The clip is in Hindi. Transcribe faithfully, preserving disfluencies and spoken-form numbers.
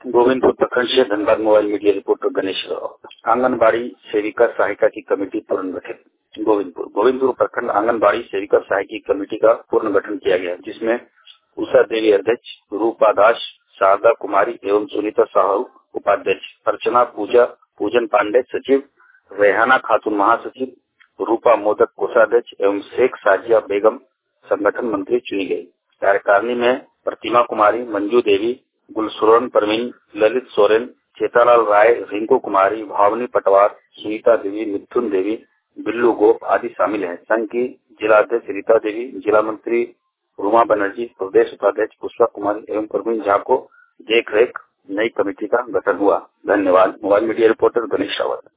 गोविंदपुर प्रखंड से Dhanbad mobile media reporter Ganesh Rao. Anganwadi सेविका सहायिका की कमेटी पुनर्गठित। गोविंदपुर गोविंदपुर प्रखंड आंगनबाड़ी सेविका सहायकी कमेटी का पुनर्गठन किया गया, जिसमें उषा देवी अध्यक्ष, रूपा दास, शारदा कुमारी एवं सुनीता साहू उपाध्यक्ष, अर्चना पूजा पूजन पांडे सचिव, रेहाना खातून महासचिव, रूपा मोदक कोषाध्यक्ष एवं शेख साजिया बेगम संगठन मंत्री चुनी गई। कार्यकारिणी में प्रतिमा कुमारी, मंजू देवी, गुलसुरन परवीन, ललित सोरेन, चेतालाल राय, रिंकू कुमारी, भावनी पटवार, सुनीता देवी, मिथुन देवी, बिल्लू गोप आदि शामिल हैं। संघ की जिला अध्यक्ष रीता देवी, जिला मंत्री रुमा बनर्जी, प्रदेश उपाध्यक्ष पुष्पा कुमारी एवं प्रवीण झा को देख रेख नई कमेटी का गठन हुआ। धन्यवाद। Mobile media reporter Ganesh Rawat.